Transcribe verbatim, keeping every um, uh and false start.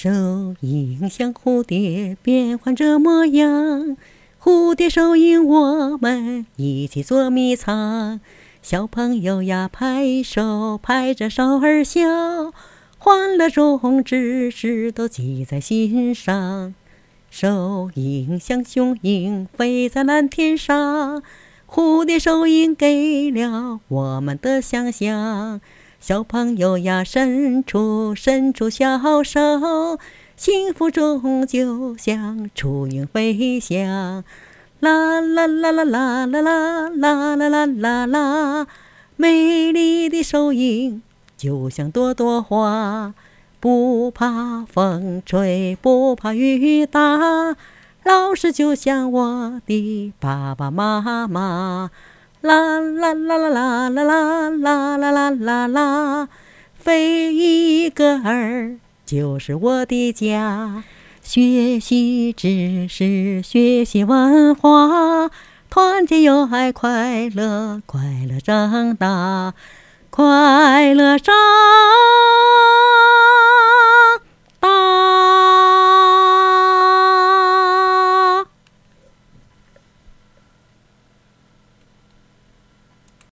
手印像蝴蝶变换着模样，蝴蝶手印我们一起捉迷藏。小朋友呀，拍手拍着手儿笑，欢乐中知识都记在心上。手印像雄鹰飞在蓝天上，蝴蝶手印给了我们的想象。小朋友呀，伸出伸出小手，幸福中就像雏鹰飞翔。啦啦啦啦啦啦啦啦啦啦啦啦，美丽的手印就像朵朵花，不怕风吹，不怕雨打，老师就像我的爸爸妈妈。啦啦啦啦啦啦啦啦啦啦啦啦，飞一个儿就是我的家。学习知识，学习文化，团结友爱，快乐快乐长大，快乐长